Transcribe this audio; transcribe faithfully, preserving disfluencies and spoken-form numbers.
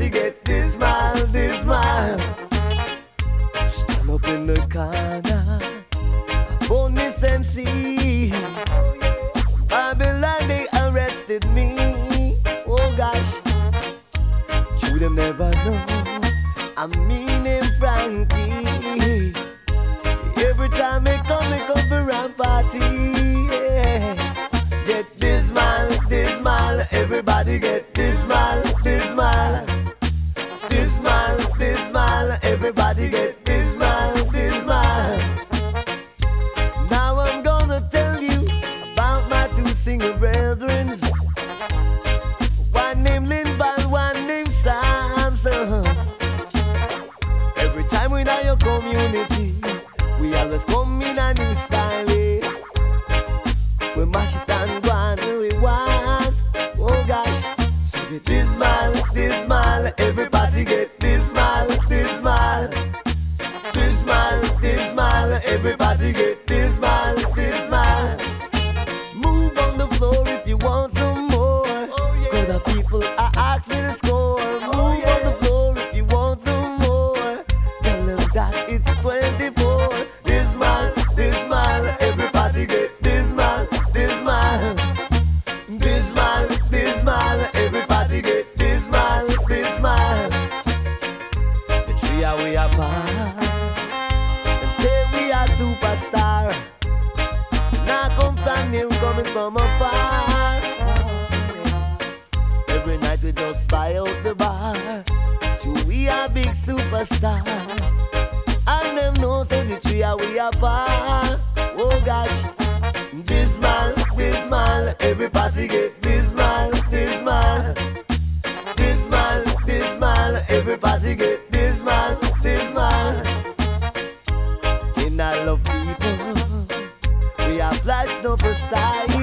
everybody get this smile, this smile. Stand up in the corner, upon me sensi. Babylon, they arrested me. Oh gosh, you them never know. I mean him Frankie. Every time they come, they come for a party. Yeah. Get this smile, this smile. Everybody get this smile, this smile. This smile, this smile. Everybody get this smile, this smile. Now I'm gonna tell you about my two singer brethren. One named Linval, one named Samson. Every time we in your community, we always come in a new style. Eh? We mash it and go on we want. Oh gosh, so get this smile, this smile. Everybody get this smile, this smile. This smile, this smile. Everybody get this smile, this smile. Move on the floor if you want some more. Oh, yeah. Cause the people are asking me to score. Move oh, yeah. on the floor if you want some more. Tell them that it's twenty-four. This smile, this smile. Everybody get this smile, this smile. This smile, this smile. Everybody get this smile, this smile. The tree are we apart. Them say we are superstar. Now come from near, coming from afar. Every night we just spy out the bar. So we are big superstar. And them know say the tree are we apart. Oh gosh, this smile, this smile. Everybody get this smile, this smile. This smile, this smile. Everybody get this smile, this smile. In I love people, we are flash no for style.